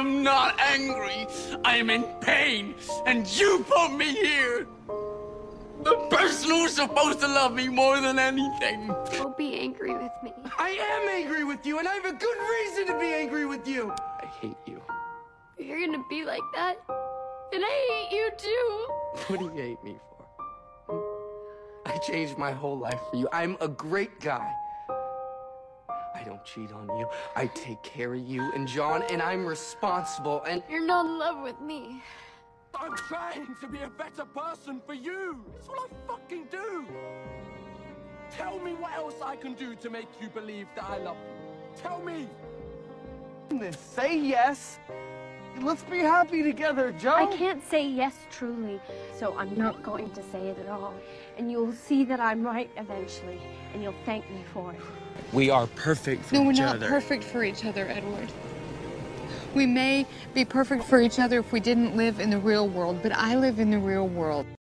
am not angry. I am in pain, and you put me here. The person who's supposed to love me more than anything. Don't be angry with me. I am angry with you, and I have a good reason to be angry with you. I hate you. You're gonna be like that, and I hate you too. What do you hate me for? I changed my whole life for you. I'm a great guy. I don't cheat on you. I take care of you and John, and I'm responsible, and... You're not in love with me. I'm trying to be a better person for you. That's what I fucking do. Tell me what else I can do to make you believe that I love you. Tell me. Say yes. Let's be happy together, Joe. I can't say yes truly, so I'm not going to say it at all. And you'll see that I'm right eventually, and you'll thank me for it. We are perfect for No, we're each not other. perfect for each other, Edward. We may be perfect for each other if we didn't live in the real world, but I live in the real world.